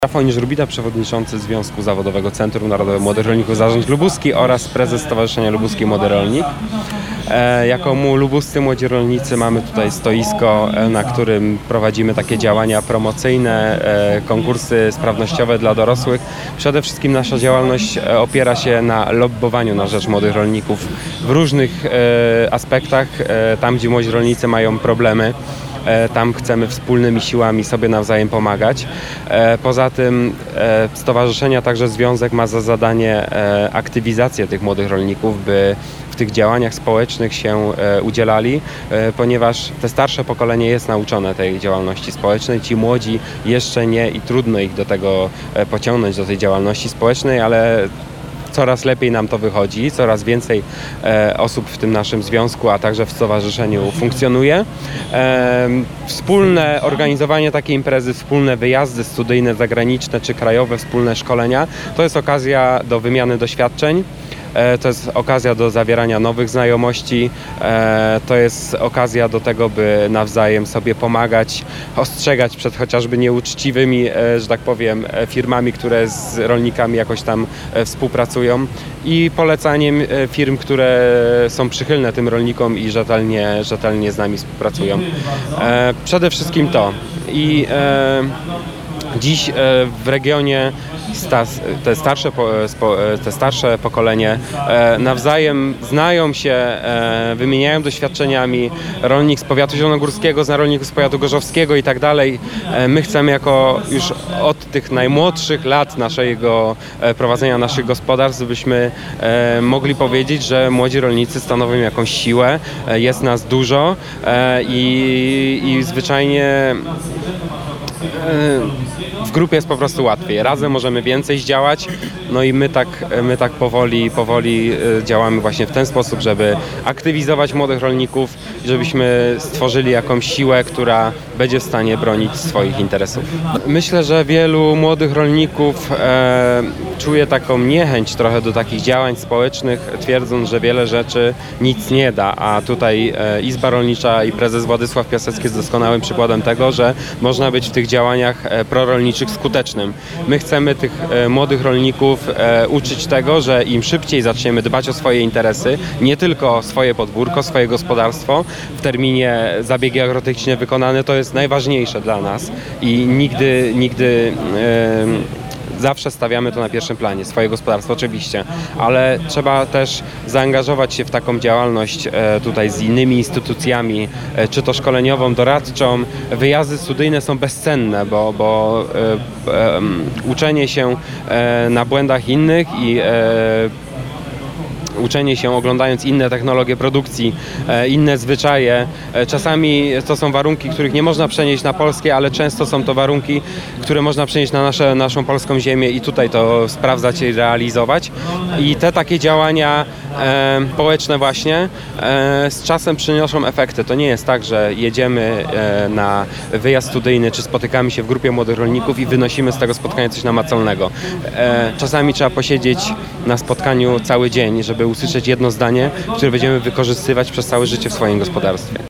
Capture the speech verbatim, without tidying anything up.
Rafał Żrubita, przewodniczący Związku Zawodowego Centrum Narodowego Młodych Rolników Zarząd Lubuski oraz prezes Stowarzyszenia Lubuski Młody Rolnik. E, jako mu lubuscy młodzi rolnicy mamy tutaj stoisko, e, na którym prowadzimy takie działania promocyjne, e, konkursy sprawnościowe dla dorosłych. Przede wszystkim nasza działalność e, opiera się na lobbowaniu na rzecz młodych rolników w różnych e, aspektach, e, tam gdzie młodzi rolnicy mają problemy. Tam chcemy wspólnymi siłami sobie nawzajem pomagać. Poza tym stowarzyszenia, także związek ma za zadanie aktywizację tych młodych rolników, by w tych działaniach społecznych się udzielali, ponieważ te starsze pokolenie jest nauczone tej działalności społecznej, ci młodzi jeszcze nie i trudno ich do tego pociągnąć, do tej działalności społecznej, ale coraz lepiej nam to wychodzi, coraz więcej e, osób w tym naszym związku, a także w stowarzyszeniu funkcjonuje. E, wspólne organizowanie takiej imprezy, wspólne wyjazdy studyjne, zagraniczne czy krajowe, wspólne szkolenia, to jest okazja do wymiany doświadczeń. To jest okazja do zawierania nowych znajomości, to jest okazja do tego, by nawzajem sobie pomagać, ostrzegać przed chociażby nieuczciwymi, że tak powiem, firmami, które z rolnikami jakoś tam współpracują i polecaniem firm, które są przychylne tym rolnikom i rzetelnie, rzetelnie z nami współpracują. Przede wszystkim to. I dziś w regionie te starsze, te starsze pokolenie nawzajem znają się, wymieniają doświadczeniami. Rolnik z powiatu zielonogórskiego zna rolników z powiatu gorzowskiego i tak dalej. My chcemy jako już od tych najmłodszych lat naszego prowadzenia naszych gospodarstw, byśmy mogli powiedzieć, że młodzi rolnicy stanowią jakąś siłę, jest nas dużo i, i zwyczajnie w grupie jest po prostu łatwiej. Razem możemy więcej zdziałać, no i my tak, my tak powoli, powoli działamy właśnie w ten sposób, żeby aktywizować młodych rolników, żebyśmy stworzyli jakąś siłę, która będzie w stanie bronić swoich interesów. Myślę, że wielu młodych rolników e, czuje taką niechęć trochę do takich działań społecznych, twierdząc, że wiele rzeczy nic nie da, a tutaj e, Izba Rolnicza i prezes Władysław Piasecki jest doskonałym przykładem tego, że można być w tych działaniach e, prorolniczych skutecznym. My chcemy tych e, młodych rolników e, uczyć tego, że im szybciej zaczniemy dbać o swoje interesy, nie tylko o swoje podwórko, swoje gospodarstwo, w terminie zabiegi agrotechniczne wykonane, to jest najważniejsze dla nas i nigdy, nigdy e, zawsze stawiamy to na pierwszym planie, swoje gospodarstwo oczywiście, ale trzeba też zaangażować się w taką działalność e, tutaj z innymi instytucjami, e, czy to szkoleniową, doradczą. Wyjazdy studyjne są bezcenne, bo, bo e, e, uczenie się e, na błędach innych i e, uczenie się oglądając inne technologie produkcji, inne zwyczaje. Czasami to są warunki, których nie można przenieść na polskie, ale często są to warunki, które można przenieść na nasze, naszą polską ziemię i tutaj to sprawdzać i realizować. I te takie działania e, społeczne właśnie e, z czasem przynoszą efekty. To nie jest tak, że jedziemy e, na wyjazd studyjny, czy spotykamy się w grupie młodych rolników i wynosimy z tego spotkania coś namacalnego. E, czasami trzeba posiedzieć na spotkaniu cały dzień, żeby usłyszeć jedno zdanie, które będziemy wykorzystywać przez całe życie w swoim gospodarstwie.